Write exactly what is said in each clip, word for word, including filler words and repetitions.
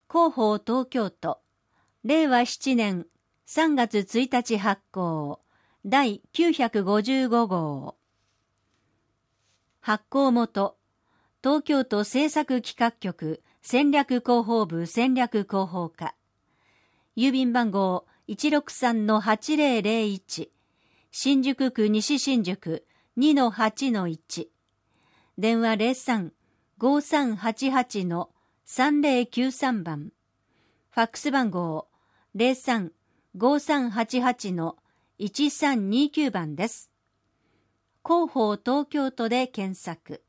広報東京都、れいわしちねんさんがつついたち発行、だいきゅうひゃくごじゅうごごう。発行元、東京都政策企画局戦略広報部戦略広報課。郵便番号 いちろくさんのはちぜろぜろいち、新宿区西新宿 にのはちのいち。電話 ゼロさん ごさんはちはちのさんぜろきゅうさん 番。ファックス番号 ゼロさん ごさんはちはちのいちさんにきゅう 番です。広報東京都で検索。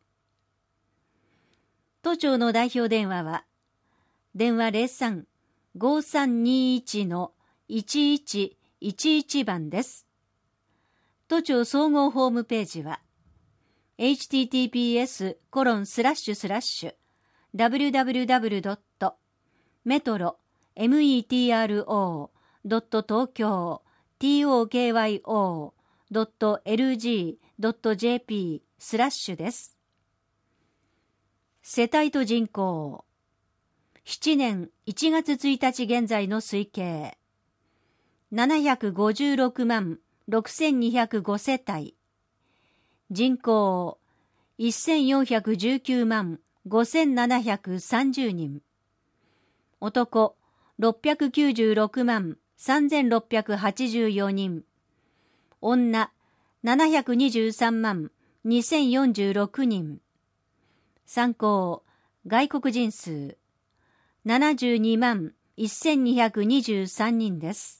都庁の代表電話は、電話 ゼロさん ごさんにいちのいちいちいちいち 番です。都庁総合ホームページは、エイチティーティーピーエスコロンスラッシュスラッシュダブリューダブリューダブリュードットメトロメトロドット東京トーキョードットエルジードットジェーピースラッシュです。世帯と人口、ななねんいちがつついたち現在の推計、ななひゃくごじゅうろくまんろくせんにひゃくごせたい、人口せんよんひゃくじゅうきゅうまんごせんななひゃくさんじゅうにん、男ろっぴゃくきゅうじゅうろくまんさんぜんろっぴゃくはちじゅうよにん、女ななひゃくにじゅうさんまんにせんよんじゅうろくにん、参考外国人数ななじゅうにまんせんにひゃくにじゅうさんにんです。